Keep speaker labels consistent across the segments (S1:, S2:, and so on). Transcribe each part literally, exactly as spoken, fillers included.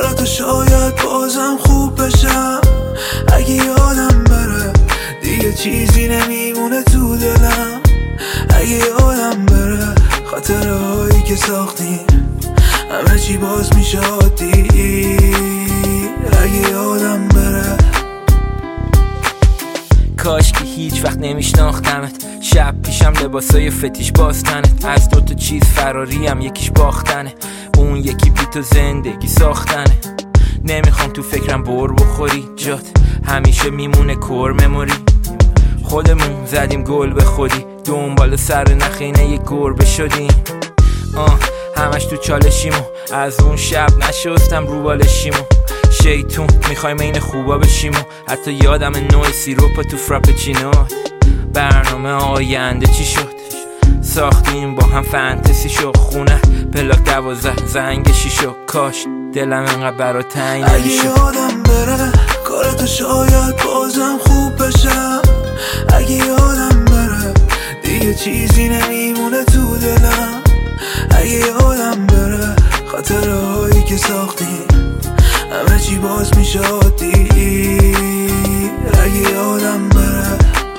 S1: کاراتو شاید بازم خوب بشم. اگه یادم بره دیگه چیزی نمیمونه تو دلم. اگه یادم بره خاطره هایی که ساختیم همه چی باز میشه عادی. اگه یادم بره
S2: کاش که هیچ وقت نمیشناختمت. شب پیشم لباسای فتیش باستنت. از دوتا چیز فراریم، یکیش باختنه، اون یکی بی تو زندگی ساختنه. نمیخوام تو فکرم بر بخوری، جات همیشه میمونه کور مموری. خودمون زدیم گل به خودی، دنبال سر نخینه یک گربه شدیم. آه همش تو چالشیمو، از اون شب نشستم رو بالشیمو. شیطون میخوایم این خوبا بشیم و حتی یادم نوع سیروپا تو فراپچینو. برنامه آینده چی شد؟ ساختیم با هم فانتزی شو. خونه پلاک دوازده زنگ شیشو. کاش دلم انقدر برا تنگ
S1: اگه
S2: نمیشد.
S1: یادم بره کاراتو شاید بازم خوب بشم. اگه یادم بره دیگه چیزی نمیمونه تو دلم. اگه یادم بره خاطره هایی که ساختیم همه چی باز میشه عادی. اگه یادم بره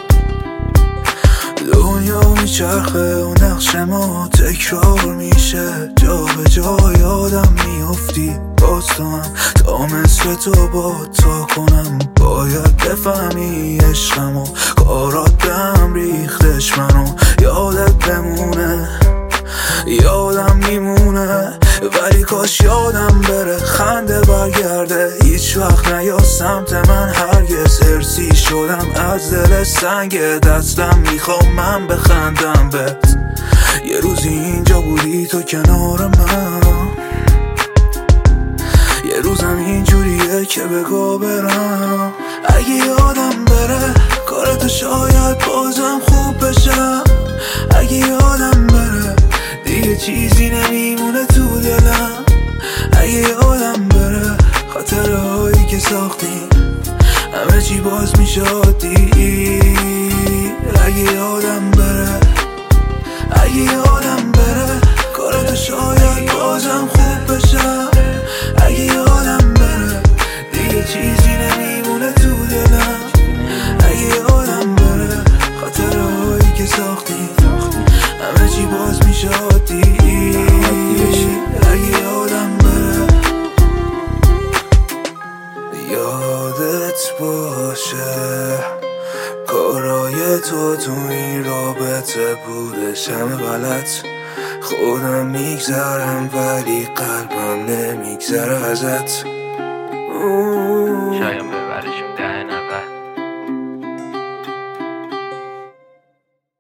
S1: دنیا میچرخه و نقش ما تکرار میشه. جا به جا یادم میافتی باز تو هم تا مثل تو با تا کنم. باید بفهمی عشقمو کارات بهم ریختش منو. یادت بمونه یادم میمونه ولی کاش یادم بره خنده برگرده هیچ وقت نیا سمت من هرگز. ارسی شدم از دل سنگ دستم میخوام من بخندم بهت. یه روزی اینجا بودی تو کنار من، یه روزم اینجوریه که بگو برم. اگه یادم بره کاراتو شاید بازم خوب بشم. اگه یادم بره دیگه چیزی نمیمونه تو دلم. اگه یادم بره خاطره هایی که ساختیم همه چی باز میشه عادی. اگه یادم بره اگه یادم بره کاراتو شاید بازم خوب بشم. اگه یادم بره دیگه چیزی نمیمونه تو دلم. اگه یادم بره خاطره هایی که ساختیم همه چی باز میشه عادی. اگه یادم بره یادت باشه کارای تو تو این رابطه بودش همه غلط. خودم میگذرم ولی قلبم نمیگذره ازت.
S2: شاید ببرشیم ده نفر.